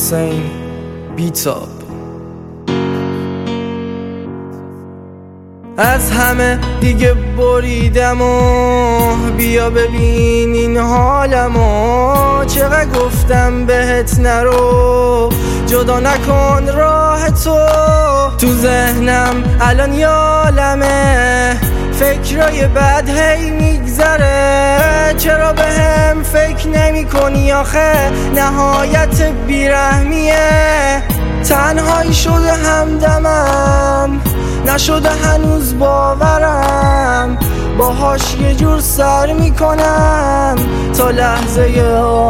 حسین بیتاب. از همه دیگه بریدم و بیا ببین این حالمو، چقدر گفتم بهت نرو، جدا نکن راه تو ذهنم الان یالمه، فکرای بد هی میگذره، چرا به هم فکر نمی کنی آخه نهایت بیرحمیه، تنهایی شده همدمم نشده هنوز باورم، باهاش یه جور سر میکنم تا لحظه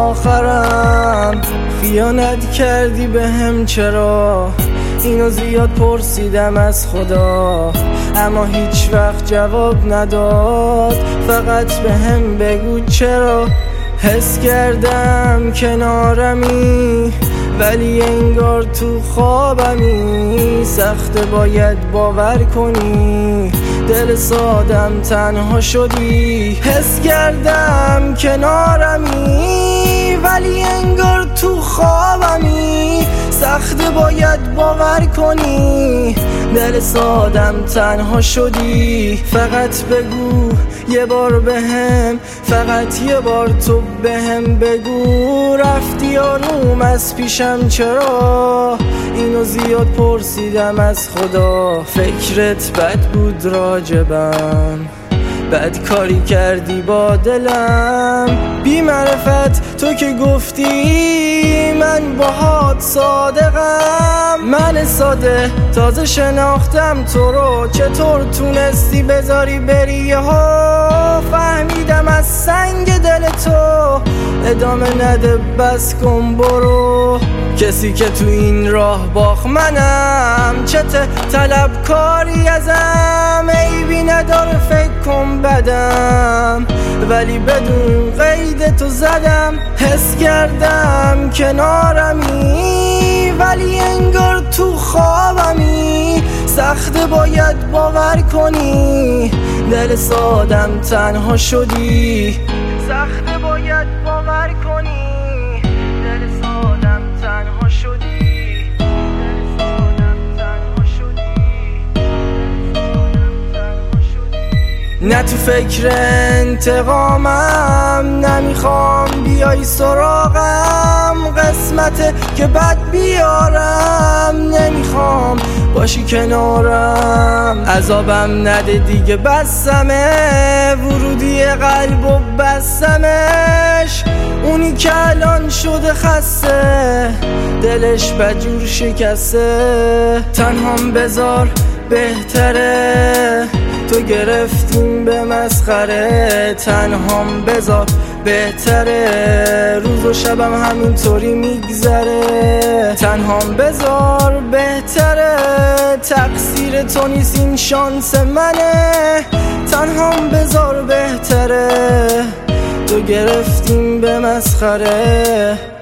آخرم، خیانت کردی به هم چرا، اینو زیاد پرسیدم از خدا اما هیچ وقت جواب نداد، فقط به هم بگو چرا، حس کردم کنارمی ولی انگار تو خوابمی، سخت باید باور کنی دل سادم تنها شدی، حس کردم کنارمی ولی انگار تو خوابمی، سخت باید باور کنی دل سادم تنها شدی، فقط بگو یه بار بهم، فقط یه بار تو بهم بگو رفتی آروم از پیشم چرا، اینو زیاد پرسیدم از خدا، فکرت بد بود راجبم، بد کاری کردی با دلم، بی معرفت تو که گفتی من باهات صادقم، من ساده تازه شناختم تو رو، چطور تونستی بذاری بری یهو، فهمیدم از سنگ دل تو ادامه نده بس کن برو، کسی که تو این راه باخت منم، چه طلبکاری ازم، عیبی نداره فکر کن بدم، ولی بدون قید تو زدم، حس کردم کنارمی ولی انگار تو خوابمی، سخت باید باور کنی دل سادم تنها شدی، سخت باید باور کنی دل سادم تنها شدی، دل سادم تنها شدی، دل سادم تنها شدی، نه تو فکر انتقامم، نمیخوام بیای سراغم، قسمته که بد بیارم، نمیخوام باشی کنارم، عذابم نده دیگه بسمه، ورودی قلب و بسمش، اونی که الان شده خسته دلش بدجور شکسته، تنهام بذار بهتره، تو گرفتیم به مسخره، تنهام بذار بهتره، روز و شبم همینطوری میگذره، تنهام بذار بهتره، تقصیر تو نیست این شانس منه، تنهام بذار بهتره، تو گرفتیم به مسخره.